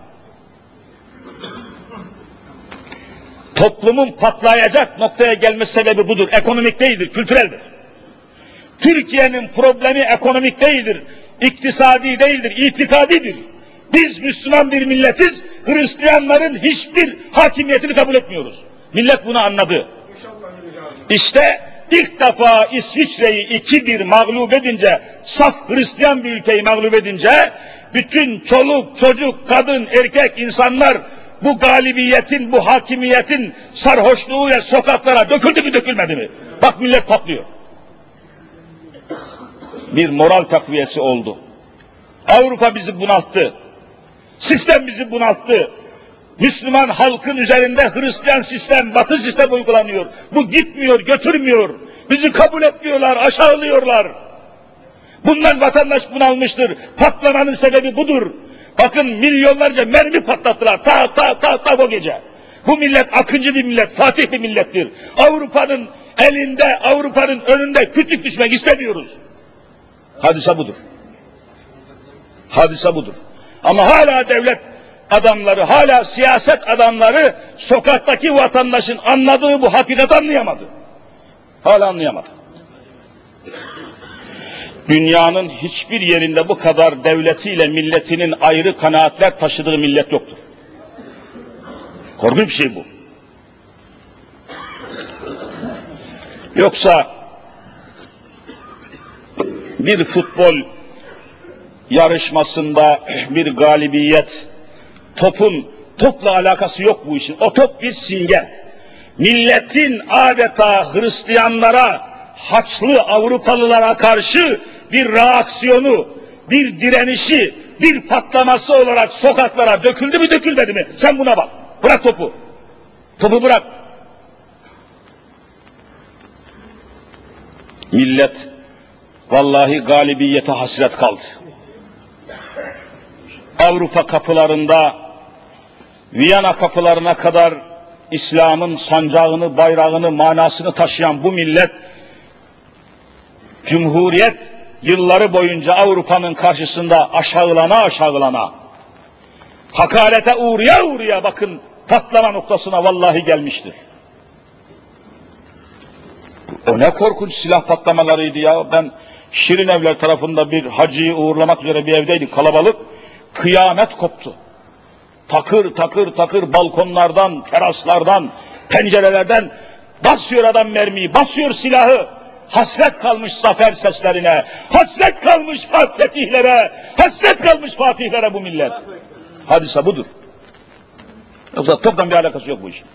Toplumun patlayacak noktaya gelme sebebi budur. Ekonomik değildir, kültüreldir. Türkiye'nin problemi ekonomik değildir, iktisadi değildir, itikadidir. Biz Müslüman bir milletiz, Hristiyanların hiçbir hakimiyetini kabul etmiyoruz. Millet bunu anladı. İşte ilk defa İsviçre'yi iki bir mağlup edince, saf Hristiyan bir ülkeyi mağlup edince, bütün çoluk, çocuk, kadın, erkek insanlar bu galibiyetin, bu hakimiyetin sarhoşluğuyla sokaklara döküldü mü dökülmedi mi? Bak millet patlıyor. Bir moral takviyesi oldu. Avrupa bizi bunalttı. Sistem bizi bunalttı. Müslüman halkın üzerinde Hristiyan sistem, Batı sistem uygulanıyor. Bu gitmiyor, götürmüyor. Bizi kabul etmiyorlar, aşağılıyorlar. Bundan vatandaş bunalmıştır. Patlamanın sebebi budur. Bakın milyonlarca mermi patlattılar. Ta ta ta ta o gece. Bu millet akıncı bir millet, fatih bir millettir. Avrupa'nın elinde, Avrupa'nın önünde küçük düşmek istemiyoruz. Hadise budur. Hadise budur. Ama hala devlet adamları, hala siyaset adamları sokaktaki vatandaşın anladığı bu hakikati anlayamadı. Hala anlayamadı. Dünyanın hiçbir yerinde bu kadar devletiyle milletinin ayrı kanaatler taşıdığı millet yoktur. Korkunç bir şey bu. Yoksa bir futbol yarışmasında bir galibiyet, topun, topla alakası yok bu işin. O top bir simge. Milletin adeta Hristiyanlara, Haçlı Avrupalılara karşı bir reaksiyonu, bir direnişi, bir patlaması olarak sokaklara döküldü mü dökülmedi mi? Sen buna bak. Bırak topu. Topu bırak. Millet vallahi galibiyete hasret kaldı. Avrupa kapılarında, Viyana kapılarına kadar İslam'ın sancağını, bayrağını, manasını taşıyan bu millet, Cumhuriyet yılları boyunca Avrupa'nın karşısında aşağılana aşağılana, hakarete uğraya uğraya bakın patlama noktasına vallahi gelmiştir. O ne korkunç silah patlamalarıydı ya. Ben Şirinevler tarafında bir hacıyı uğurlamak üzere bir evdeydik, kalabalık. Kıyamet koptu. Takır takır takır balkonlardan, teraslardan, pencerelerden basıyor adam mermiyi, basıyor silahı. Hasret kalmış zafer seslerine, hasret kalmış fetihlere, hasret kalmış fatihlere bu millet. Hadise budur. Yoksa toptan bir alakası yok bu işin.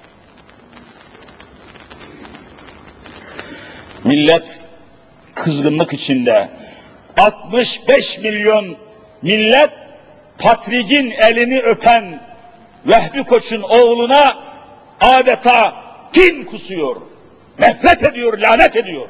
Millet kızgınlık içinde. altmış beş milyon millet Patrik'in elini öpen Vehbi Koç'un oğluna adeta kin kusuyor, nefret ediyor, lanet ediyor.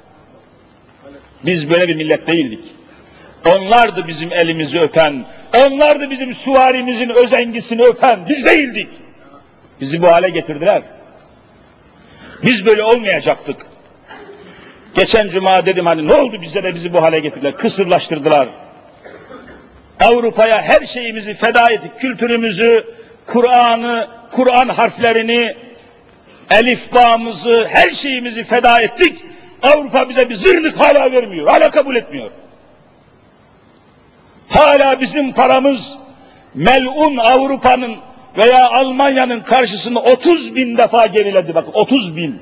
Biz böyle bir millet değildik. Onlardı bizim elimizi öpen, onlardı bizim süvarimizin özengisini öpen, biz değildik. Bizi bu hale getirdiler. Biz böyle olmayacaktık. Geçen cuma dedim hani ne oldu bize de bizi bu hale getirdiler, kısırlaştırdılar. Avrupa'ya her şeyimizi feda ettik, kültürümüzü, Kur'an'ı, Kur'an harflerini, elifbamızı, her şeyimizi feda ettik. Avrupa bize bir zırnık hala vermiyor, hala kabul etmiyor. Hala bizim paramız melun Avrupa'nın veya Almanya'nın karşısında otuz bin defa geriledi. Bak otuz bin.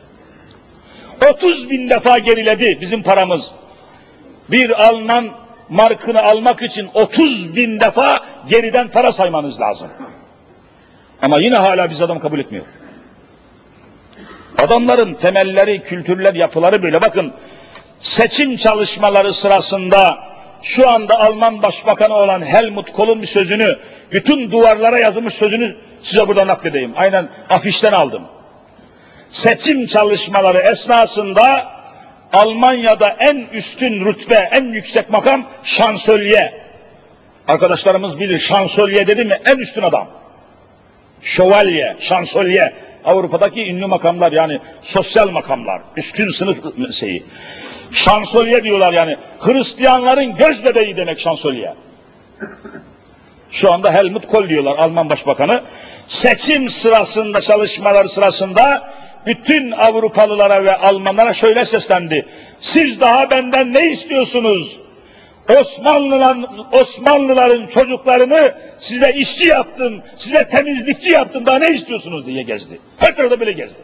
otuz bin defa geriledi bizim paramız. Bir Alman markını almak için otuz bin defa geriden para saymanız lazım. Ama yine hala biz adam kabul etmiyor. Adamların temelleri, kültürler, yapıları böyle. Bakın seçim çalışmaları sırasında şu anda Alman Başbakanı olan Helmut Kohl'un bir sözünü, bütün duvarlara yazılmış sözünü size burada nakledeyim. Aynen afişten aldım. Seçim çalışmaları esnasında Almanya'da en üstün rütbe, en yüksek makam şansölye. Arkadaşlarımız bilir, şansölye dedi mi en üstün adam. Şövalye, şansölye. Avrupa'daki ünlü makamlar, yani sosyal makamlar, üstün sınıf şeyi. Şansölye diyorlar yani. Hristiyanların göz bebeği demek şansölye. Şu anda Helmut Kohl diyorlar, Alman Başbakanı. Seçim sırasında, çalışmalar sırasında bütün Avrupalılara ve Almanlara şöyle seslendi. Siz daha benden ne istiyorsunuz? Osmanlıların, Osmanlıların çocuklarını size işçi yaptım, size temizlikçi yaptım, daha ne istiyorsunuz diye gezdi. Her tarafta böyle gezdi.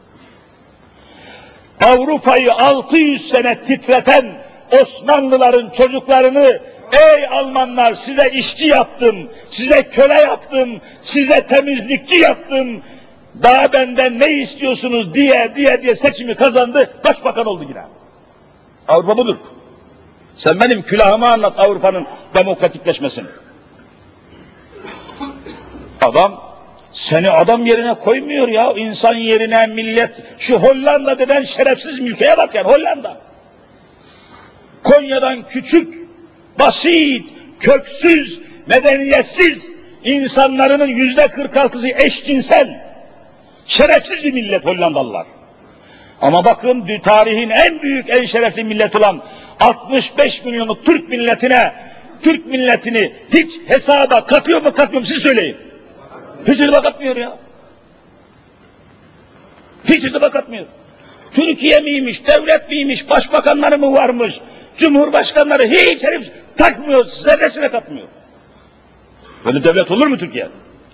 Avrupa'yı altı yüz sene titreten Osmanlıların çocuklarını, ey Almanlar size işçi yaptım, size köle yaptım, size temizlikçi yaptım, daha benden ne istiyorsunuz diye diye diye seçimi kazandı, başbakan oldu yine. Avrupa budur. Sen benim külahıma anlat Avrupa'nın demokratikleşmesini. Adam seni adam yerine koymuyor ya, insan yerine millet. Şu Hollanda denen şerefsiz ülkeye bak yani, Hollanda. Konya'dan küçük, basit, köksüz, medeniyetsiz, insanların yüzde kırk altısı eşcinsel, şerefsiz bir millet Hollandalılar. Ama bakın tarihin en büyük, en şerefli millet olan altmış beş milyonluk Türk milletine, Türk milletini hiç hesaba katıyor mu katmıyor mu siz söyleyin. Hiç hesaba katmıyor ya. Hiç hesaba katmıyor. Türkiye miymiş, devlet miymiş, başbakanları mı varmış, cumhurbaşkanları hiç herif takmıyor, zerresine katmıyor. Böyle devlet olur mu Türkiye?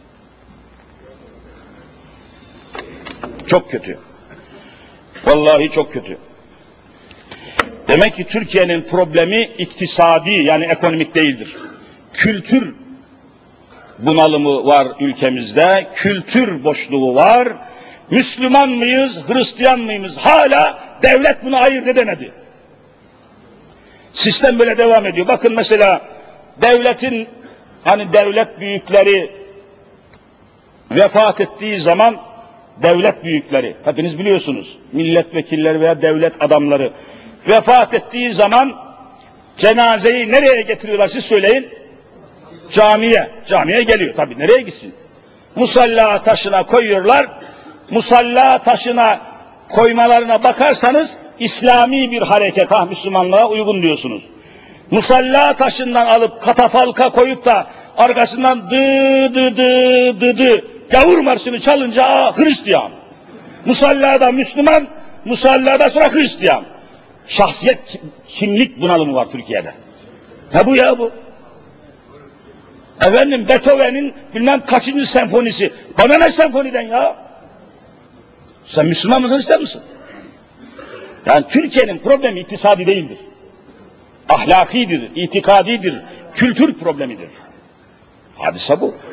Çok kötü. Vallahi çok kötü. Demek ki Türkiye'nin problemi iktisadi, yani ekonomik değildir. Kültür bunalımı var ülkemizde, kültür boşluğu var. Müslüman mıyız, Hristiyan mıyız? Hala devlet bunu ayırt edemedi. Sistem böyle devam ediyor. Bakın mesela devletin, hani devlet büyükleri vefat ettiği zaman, devlet büyükleri, hepiniz biliyorsunuz, milletvekilleri veya devlet adamları vefat ettiği zaman cenazeyi nereye getiriyorlar siz söyleyin? Camiye. Camiye geliyor tabii, nereye gitsin? Musalla taşına koyuyorlar. Musalla taşına koymalarına bakarsanız İslami bir hareket, ha Müslümanlığa uygun diyorsunuz. Musalla taşından alıp katafalka koyup da arkasından dı dı dı dı dı gavur marşını çalınca aa, Hristiyan. Musallada Müslüman, musallada sonra Hristiyan. Şahsiyet, kimlik bunalımı var Türkiye'de. Ha bu ya bu. Efendim Beethoven'in bilmem kaçıncı senfonisi. Bana ne senfoniden ya? Sen Müslüman mısın, ister misin? Yani Türkiye'nin problemi iktisadi değildir. Ahlakidir, itikadidir, kültür problemidir. Hadise bu.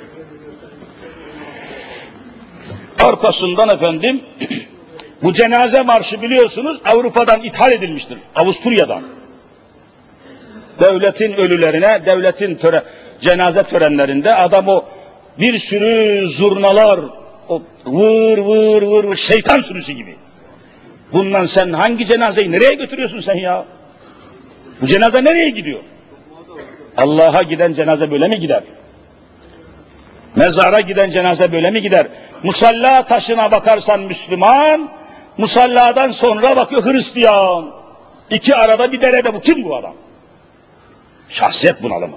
Arkasından efendim, bu cenaze marşı biliyorsunuz Avrupa'dan ithal edilmiştir, Avusturya'dan. Devletin ölülerine, devletin töre, cenaze törenlerinde adam o bir sürü zurnalar, o vır vır vır vır şeytan sürüsü gibi. Bundan sen hangi cenazeyi nereye götürüyorsun sen ya? Bu cenaze nereye gidiyor? Allah'a giden cenaze böyle mi gider? Mezara giden cenaze böyle mi gider? Musalla taşına bakarsan Müslüman, musalladan sonra bakıyor Hristiyan. İki arada bir derede, bu kim bu adam? Şahsiyet bunalımı.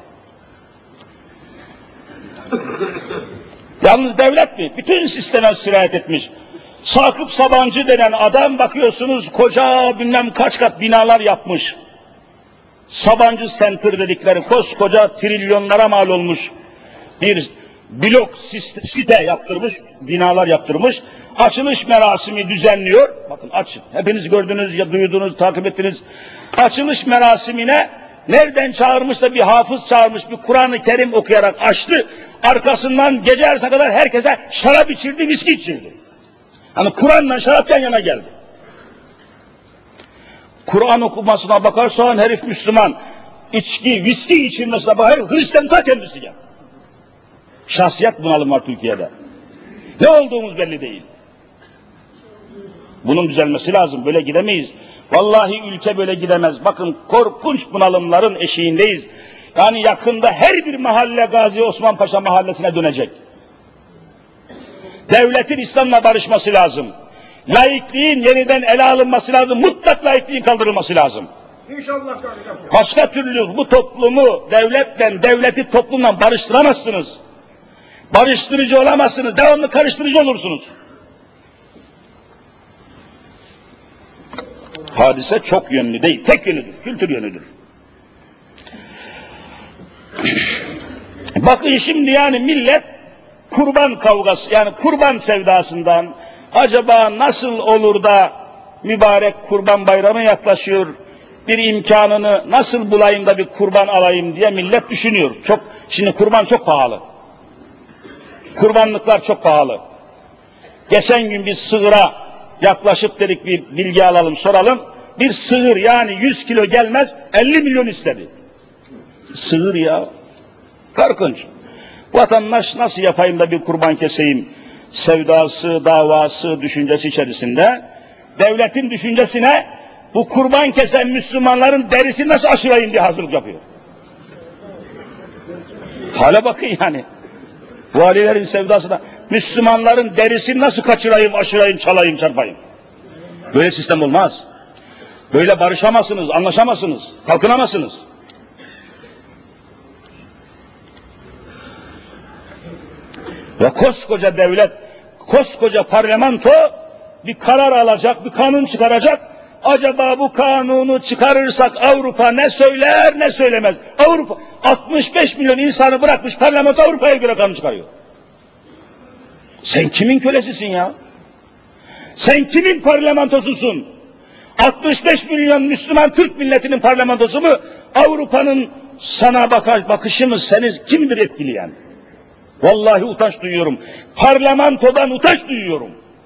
Yalnız devlet mi? Bütün sisteme sirayet etmiş. Sakıp Sabancı denen adam bakıyorsunuz koca bilmem kaç kat binalar yapmış. Sabancı Center dedikleri koskoca trilyonlara mal olmuş bir blok site yaptırmış, binalar yaptırmış. Açılış merasimi düzenliyor. Bakın açın. Hepiniz gördünüz, ya duydunuz, takip ettiniz. Açılış merasimine nereden çağırmışsa bir hafız çağırmış, bir Kur'an-ı Kerim okuyarak açtı. Arkasından gece yarısına kadar herkese şarap içirdi, viski içirdi. Hani Kur'an'la şarap yan yana geldi. Kur'an okumasına bakarsan herif Müslüman, içki, viski içirmesine bakar, Hristiyan ta kendisi ya. Şahsiyet bunalım var Türkiye'de. Ne olduğumuz belli değil. Bunun düzelmesi lazım, böyle gidemeyiz. Vallahi ülke böyle gidemez. Bakın korkunç bunalımların eşiğindeyiz. Yani yakında her bir mahalle Gazi Osman Paşa mahallesine dönecek. Devletin İslam'la barışması lazım. Laikliğin yeniden ele alınması lazım. Mutlak laikliğin kaldırılması lazım. İnşallah. Başka türlü bu toplumu devletle, devleti toplumla barıştıramazsınız. Barıştırıcı olamazsınız. Devamlı karıştırıcı olursunuz. Hadise çok yönlü değil, tek yönlüdür, kültür yönüdür. Bakın şimdi yani millet kurban kavgası, yani kurban sevdasından acaba nasıl olur da mübarek kurban bayramı yaklaşıyor, bir imkanını nasıl bulayım da bir kurban alayım diye millet düşünüyor. Çok, şimdi kurban çok pahalı. Kurbanlıklar çok pahalı. Geçen gün bir sığıra yaklaşıp dedik bir bilgi alalım, soralım. Bir sığır yani yüz kilo gelmez elli milyon istedi. Sığır ya. Korkunç. Vatandaş nasıl yapayım da bir kurban keseyim sevdası, davası, düşüncesi içerisinde. Devletin düşüncesine bu kurban kesen Müslümanların derisini nasıl aşırayım diye hazırlık yapıyor. Hale bakın yani. Valilerin sevdasına Müslümanların derisini nasıl kaçırayım, aşırayım, çalayım, çarpayım. Böyle sistem olmaz. Böyle barışamazsınız, anlaşamazsınız, kalkınamazsınız. Ve koskoca devlet, koskoca parlamento bir karar alacak, bir kanun çıkaracak. Acaba bu kanunu çıkarırsak Avrupa ne söyler ne söylemez. Avrupa altmış beş milyon insanı bırakmış parlamento Avrupa'ya göre kanun çıkarıyor. Sen kimin kölesisin ya? Sen kimin parlamentosusun? altmış beş milyon Müslüman Türk milletinin parlamentosu mu? Avrupa'nın sana bakar, bakışı mı seni kimdir etkileyen? Vallahi utanç duyuyorum. Parlamentodan utanç duyuyorum.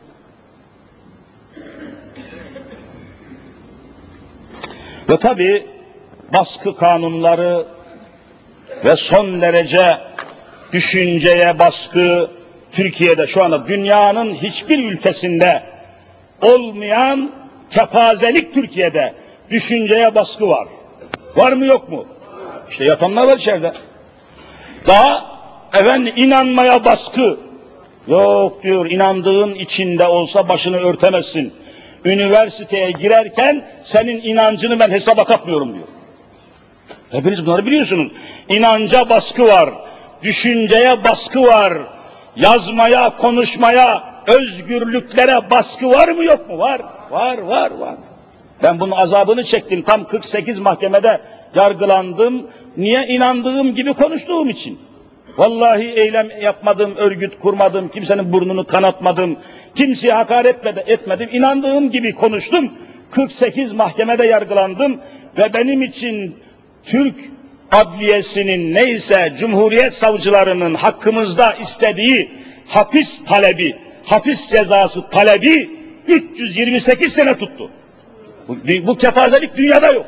Ve tabi baskı kanunları ve son derece düşünceye baskı Türkiye'de şu anda dünyanın hiçbir ülkesinde olmayan kepazelik Türkiye'de düşünceye baskı var. Var mı yok mu? İşte yatanlar var içeride. Daha efendim inanmaya baskı. Yok diyor, inandığın içinde olsa başını örtemezsin. Üniversiteye girerken senin inancını ben hesaba katmıyorum diyor. Hepiniz bunları biliyorsunuz. İnanca baskı var, düşünceye baskı var, yazmaya, konuşmaya, özgürlüklere baskı var mı yok mu? Var, var, var, var. Ben bunun azabını çektim. Tam kırk sekiz mahkemede yargılandım. Niye? İnandığım gibi konuştuğum için. Vallahi eylem yapmadım, örgüt kurmadım, kimsenin burnunu kanatmadım, kimseye hakaret etmedim, inandığım gibi konuştum. kırk sekiz mahkemede yargılandım ve benim için Türk adliyesinin neyse Cumhuriyet savcılarının hakkımızda istediği hapis talebi, hapis cezası talebi üç yüz yirmi sekiz sene tuttu. Bu, bu kepazelik dünyada yok.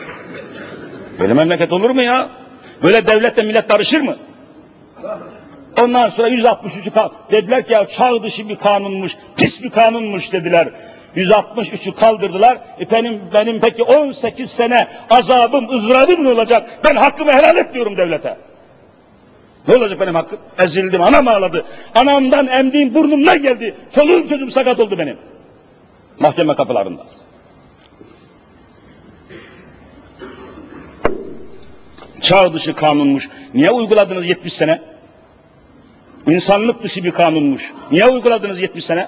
Böyle memleket olur mu ya? Böyle devletle millet barışır mı? Ondan sonra yüz altmış üçü dediler ki ya çağ dışı bir kanunmuş, pis bir kanunmuş dediler. yüz altmış üçü kaldırdılar. E benim, benim peki on sekiz sene azabım, ızdırabım ne olacak? Ben hakkımı helal etmiyorum devlete. Ne olacak benim hakkım? Ezildim, anam ağladı. Anamdan emdiğim burnumdan geldi. Çoluğum çocuğum sakat oldu benim. Mahkeme kapılarında. Çağ dışı kanunmuş. Niye uyguladınız yetmiş sene? İnsanlık dışı bir kanunmuş. Niye uyguladınız yetmiş sene?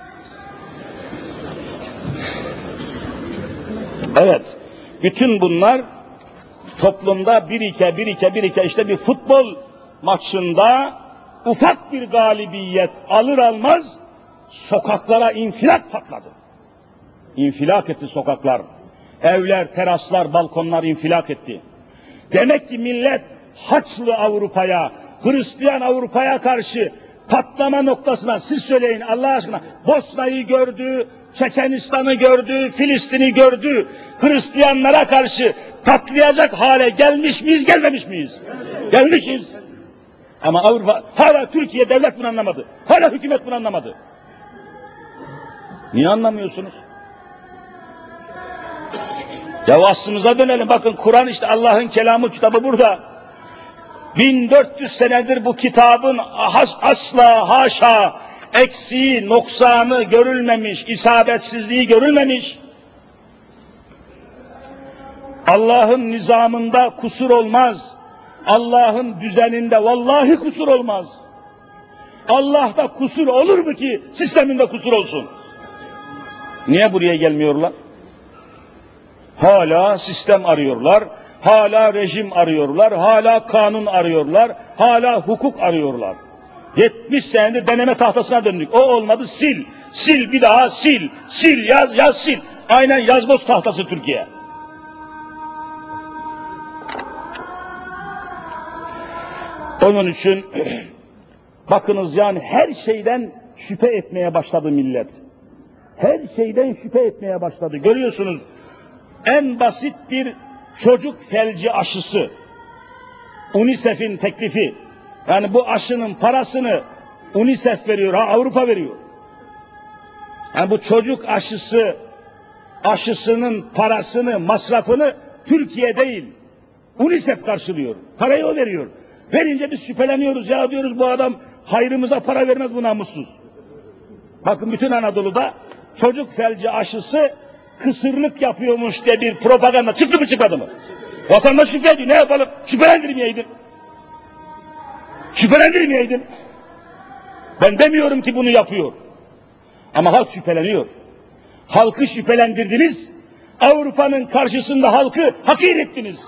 Evet. Bütün bunlar toplumda birike birike birike işte bir futbol maçında ufak bir galibiyet alır almaz sokaklara infilak patladı. İnfilak etti sokaklar. Evler, teraslar, balkonlar infilak etti. Demek ki millet Haçlı Avrupa'ya, Hristiyan Avrupa'ya karşı patlama noktasına, siz söyleyin Allah aşkına, Bosna'yı gördü, Çeçenistan'ı gördü, Filistin'i gördü, Hristiyanlara karşı patlayacak hale gelmiş miyiz, gelmemiş miyiz? Gelmişiz. Ama Avrupa, hala Türkiye devlet bunu anlamadı, hala hükümet bunu anlamadı. Niye anlamıyorsunuz? Ya aslımıza dönelim, bakın Kur'an işte Allah'ın kelamı, kitabı burada. bin dört yüz senedir bu kitabın asla haşa eksiği, noksanı görülmemiş, isabetsizliği görülmemiş. Allah'ın nizamında kusur olmaz. Allah'ın düzeninde vallahi kusur olmaz. Allah'ta kusur olur mu ki sisteminde kusur olsun? Niye buraya gelmiyorlar? Hala sistem arıyorlar, hala rejim arıyorlar, hala kanun arıyorlar, hala hukuk arıyorlar. yetmiş senedir deneme tahtasına döndük. O olmadı, sil, sil bir daha sil, sil yaz, yaz sil. Aynen yazboz tahtası Türkiye. Onun için bakınız yani her şeyden şüphe etmeye başladı millet. Her şeyden şüphe etmeye başladı. Görüyorsunuz. En basit bir çocuk felci aşısı, UNICEF'in teklifi, yani bu aşının parasını UNICEF veriyor, ha Avrupa veriyor. Yani bu çocuk aşısı, aşısının parasını, masrafını Türkiye değil, UNICEF karşılıyor, parayı o veriyor. Verince biz şüpheleniyoruz, ya diyoruz bu adam hayrımıza para vermez, bu namussuz. Bakın bütün Anadolu'da çocuk felci aşısı kısırlık yapıyormuş diye bir propaganda çıktı mı çıkmadı mı? Vatandaş şüphe ediyor, ne yapalım? Şüphelendirmeyeydin. Şüphelendirmeyeydin. Ben demiyorum ki bunu yapıyor. Ama halk şüpheleniyor. Halkı şüphelendirdiniz, Avrupa'nın karşısında halkı hakir ettiniz.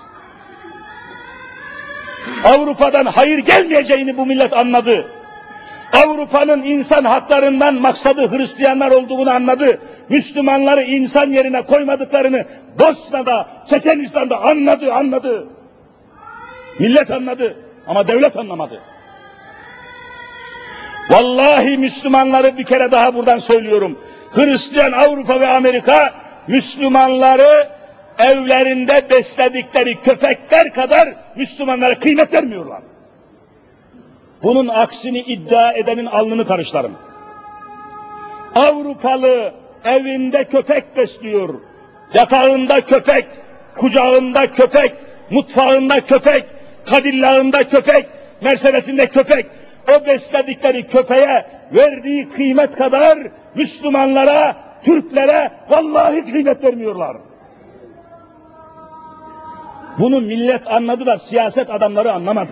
Avrupa'dan hayır gelmeyeceğini bu millet anladı. Avrupa'nın insan haklarından maksadı Hristiyanlar olduğunu anladı. Müslümanları insan yerine koymadıklarını Bosna'da, Çeçenistan'da anladı, anladı. Millet anladı ama devlet anlamadı. Vallahi Müslümanları bir kere daha buradan söylüyorum. Hristiyan Avrupa ve Amerika Müslümanları evlerinde besledikleri köpekler kadar Müslümanlara kıymet vermiyorlar. Bunun aksini iddia edenin alnını karışlarım. Avrupalı evinde köpek besliyor, yatağında köpek, kucağında köpek, mutfağında köpek, kadillağında köpek, Mercedes'inde köpek. O besledikleri köpeğe verdiği kıymet kadar Müslümanlara, Türklere vallahi kıymet vermiyorlar. Bunu millet anladı da siyaset adamları anlamadı.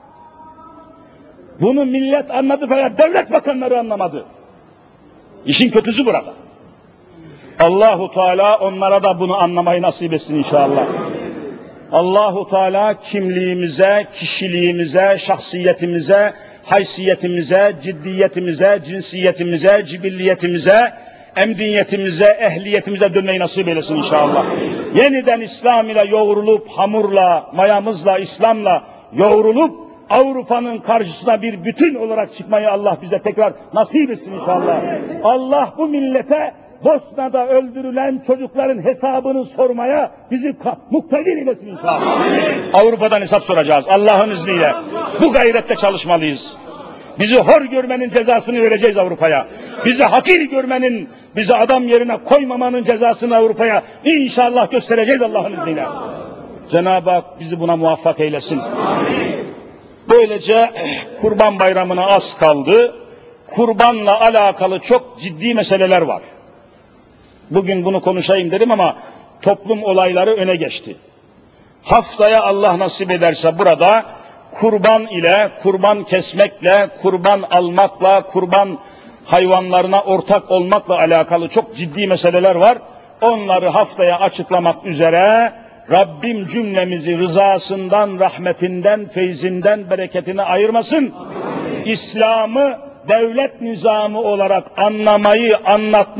Bunu millet anladı fakat devlet bakanları anlamadı. İşin kötüsü burada. Allahu Teala onlara da bunu anlamayı nasip etsin inşallah. Allahu Teala kimliğimize, kişiliğimize, şahsiyetimize, haysiyetimize, ciddiyetimize, cinsiyetimize, cibilliyetimize, emniyetimize, ehliyetimize dönmeyi nasip eylesin inşallah. Yeniden İslam ile yoğrulup, hamurla, mayamızla, İslam'la yoğrulup, Avrupa'nın karşısına bir bütün olarak çıkmayı Allah bize tekrar nasip etsin inşallah. Allah bu millete Bosna'da öldürülen çocukların hesabını sormaya bizi muktedir eylesin inşallah. Avrupa'dan hesap soracağız Allah'ın izniyle. Bu gayrette çalışmalıyız. Bizi hor görmenin cezasını vereceğiz Avrupa'ya. Bizi hakir görmenin, bizi adam yerine koymamanın cezasını Avrupa'ya inşallah göstereceğiz Allah'ın izniyle. Cenab-ı Hak bizi buna muvaffak eylesin. Böylece Kurban Bayramı'na az kaldı. Kurbanla alakalı çok ciddi meseleler var. Bugün bunu konuşayım dedim ama toplum olayları öne geçti. Haftaya Allah nasip ederse burada kurban ile, kurban kesmekle, kurban almakla, kurban hayvanlarına ortak olmakla alakalı çok ciddi meseleler var. Onları haftaya açıklamak üzere Rabbim cümlemizi rızasından, rahmetinden, feyzinden, bereketine ayırmasın. İslam'ı devlet nizamı olarak anlamayı, anlatmayı